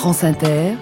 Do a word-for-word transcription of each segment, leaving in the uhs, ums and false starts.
France Inter,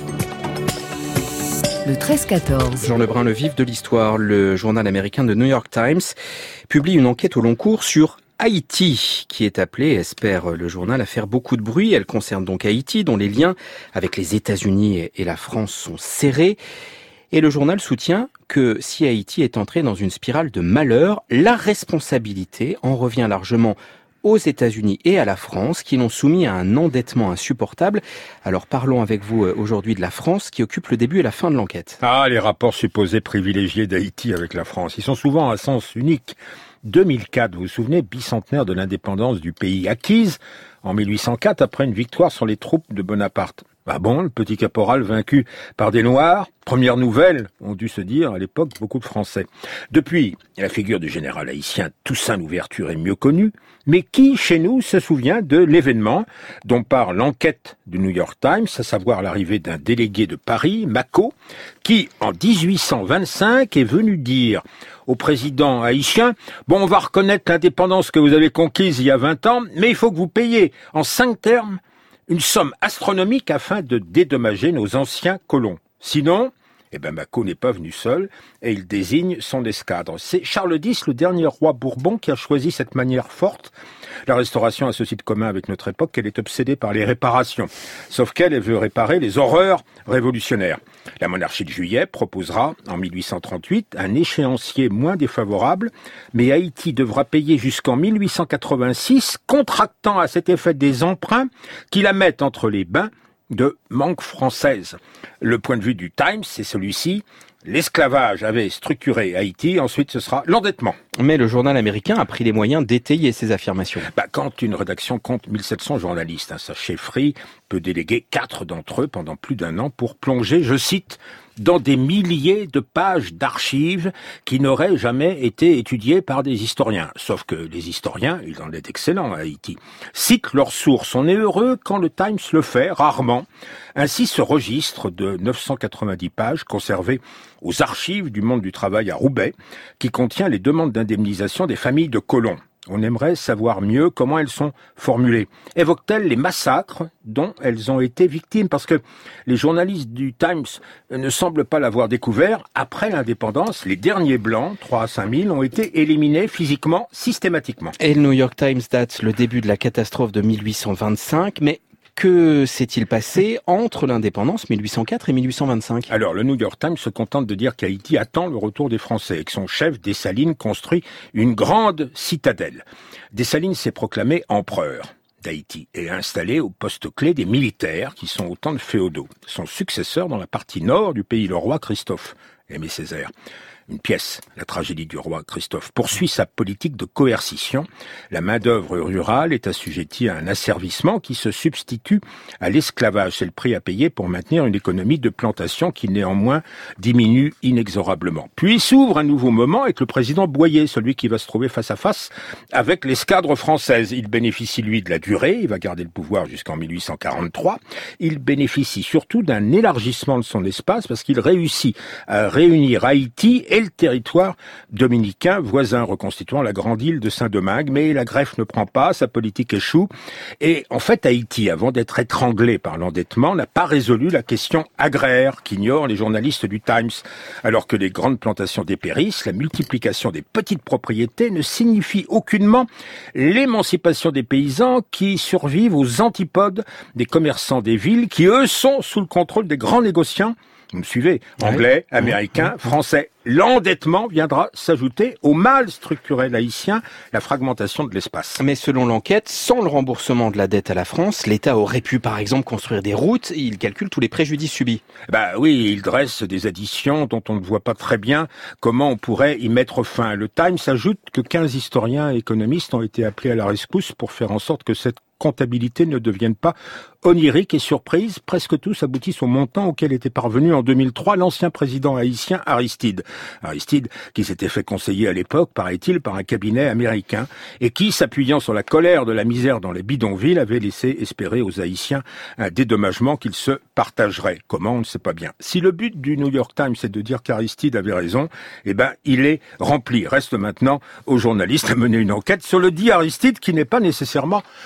le treize quatorze. Jean Lebrun, le vif de l'histoire, le journal américain de New York Times publie une enquête au long cours sur Haïti, qui est appelée, espère le journal, à faire beaucoup de bruit. Elle concerne donc Haïti, dont les liens avec les États-Unis et la France sont serrés. Et le journal soutient que si Haïti est entré dans une spirale de malheur, la responsabilité en revient largement aux États-Unis et à la France, qui l'ont soumis à un endettement insupportable. Alors parlons avec vous aujourd'hui de la France, qui occupe le début et la fin de l'enquête. Ah, les rapports supposés privilégiés d'Haïti avec la France, ils sont souvent à sens unique. deux mille quatre, vous vous souvenez, bicentenaire de l'indépendance du pays, acquise en mille huit cent quatre après une victoire sur les troupes de Bonaparte. Ah bon, le petit caporal vaincu par des Noirs? Première nouvelle, ont dû se dire à l'époque beaucoup de Français. Depuis, la figure du général haïtien Toussaint Louverture est mieux connue, mais qui, chez nous, se souvient de l'événement dont parle l'enquête du New York Times, à savoir l'arrivée d'un délégué de Paris, Mako, qui, en dix-huit cent vingt-cinq, est venu dire au président haïtien « Bon, on va reconnaître l'indépendance que vous avez conquise il y a vingt ans, mais il faut que vous payiez en cinq termes une somme astronomique afin de dédommager nos anciens colons. Sinon, eh ben Mako n'est pas venu seul et il désigne son escadre. C'est Charles X, le dernier roi Bourbon, qui a choisi cette manière forte. La Restauration a ceci de commun avec notre époque qu'elle est obsédée par les réparations. Sauf qu'elle, elle veut réparer les horreurs révolutionnaires. La monarchie de Juillet proposera, en mille huit cent trente-huit, un échéancier moins défavorable, mais Haïti devra payer jusqu'en mille huit cent quatre-vingt-six, contractant à cet effet des emprunts qui la mettent entre les bains de manque française. Le point de vue du Times, c'est celui-ci. L'esclavage avait structuré Haïti, ensuite ce sera l'endettement. Mais le journal américain a pris les moyens d'étayer ces affirmations. Bah, quand une rédaction compte mille sept cents journalistes, hein, sa chefferie peut déléguer quatre d'entre eux pendant plus d'un an pour plonger, je cite, dans des milliers de pages d'archives qui n'auraient jamais été étudiées par des historiens. Sauf que les historiens, il en est excellent à Haïti, citent leurs sources. On est heureux quand le Times le fait, rarement. Ainsi, ce registre de neuf cent quatre-vingt-dix pages conservé aux archives du monde du travail à Roubaix, qui contient les demandes d'indemnisation des familles de colons. On aimerait savoir mieux comment elles sont formulées. Évoquent-elles les massacres dont elles ont été victimes? Parce que les journalistes du Times ne semblent pas l'avoir découvert. Après l'indépendance, les derniers blancs, trois à cinq mille, ont été éliminés physiquement, systématiquement. Et le New York Times date le début de la catastrophe de mille huit cent vingt-cinq, mais que s'est-il passé entre l'indépendance mille huit cent quatre et mille huit cent vingt-cinq? Alors, le New York Times se contente de dire qu'Haïti attend le retour des Français et que son chef, Dessalines, construit une grande citadelle. Dessalines s'est proclamé empereur d'Haïti et a installé au poste clé des militaires qui sont autant de féodaux. Son successeur dans la partie nord du pays, le roi Christophe, Aimé Césaire. Une pièce, la tragédie du roi Christophe, poursuit sa politique de coercition. La main-d'œuvre rurale est assujettie à un asservissement qui se substitue à l'esclavage. C'est le prix à payer pour maintenir une économie de plantation qui néanmoins diminue inexorablement. Puis s'ouvre un nouveau moment avec le président Boyer, celui qui va se trouver face à face avec l'escadre française. Il bénéficie, lui, de la durée. Il va garder le pouvoir jusqu'en mille huit cent quarante-trois. Il bénéficie surtout d'un élargissement de son espace parce qu'il réussit à réunir Haïti et le territoire dominicain, voisin reconstituant la grande île de Saint-Domingue, mais la greffe ne prend pas, sa politique échoue. Et en fait, Haïti, avant d'être étranglé par l'endettement, n'a pas résolu la question agraire qu'ignorent les journalistes du Times. Alors que les grandes plantations dépérissent, la multiplication des petites propriétés ne signifie aucunement l'émancipation des paysans qui survivent aux antipodes des commerçants des villes qui, eux, sont sous le contrôle des grands négociants. Vous me suivez? Anglais, ouais. Américains, français. L'endettement viendra s'ajouter au mal structurel haïtien, la fragmentation de l'espace. Mais selon l'enquête, sans le remboursement de la dette à la France, l'État aurait pu par exemple construire des routes et il calcule tous les préjudices subis. Bah oui, il dresse des additions dont on ne voit pas très bien comment on pourrait y mettre fin. Le Times ajoute que quinze historiens et économistes ont été appelés à la rescousse pour faire en sorte que cette comptabilité ne devienne pas onirique et surprise. Presque tous aboutissent au montant auquel était parvenu en deux mille trois l'ancien président haïtien Aristide. Aristide, qui s'était fait conseiller à l'époque, paraît-il, par un cabinet américain, et qui, s'appuyant sur la colère de la misère dans les bidonvilles, avait laissé espérer aux Haïtiens un dédommagement qu'ils se partageraient. Comment, on ne sait pas bien. Si le but du New York Times est de dire qu'Aristide avait raison, eh ben, il est rempli. Reste maintenant aux journalistes à mener une enquête sur le dit Aristide, qui n'est pas nécessairement le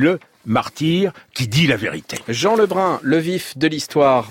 le martyr qui dit la vérité. Jean Lebrun, le vif de l'histoire.